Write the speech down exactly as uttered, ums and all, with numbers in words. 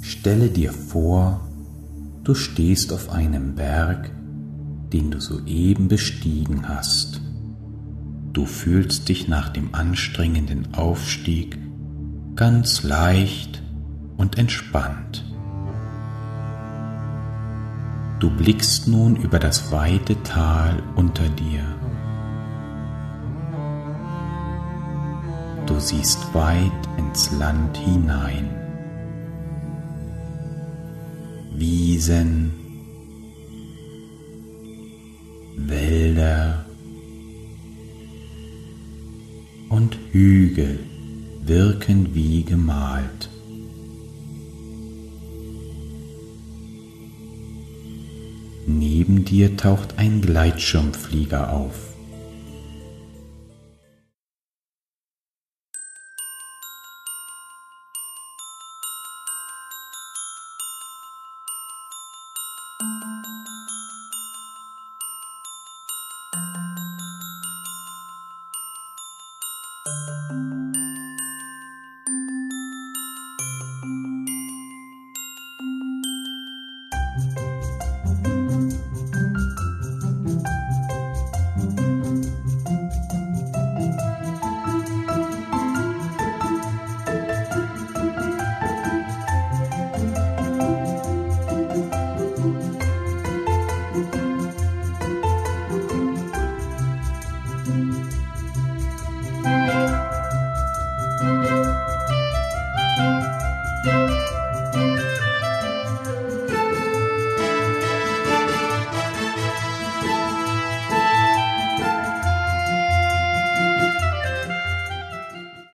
Stelle dir vor, du stehst auf einem Berg, den du soeben bestiegen hast. Du fühlst dich nach dem anstrengenden Aufstieg ganz leicht und entspannt. Du blickst nun über das weite Tal unter dir. Du siehst weit ins Land hinein. Wiesen, Wälder und Hügel wirken wie gemalt. Neben dir taucht ein Gleitschirmflieger auf.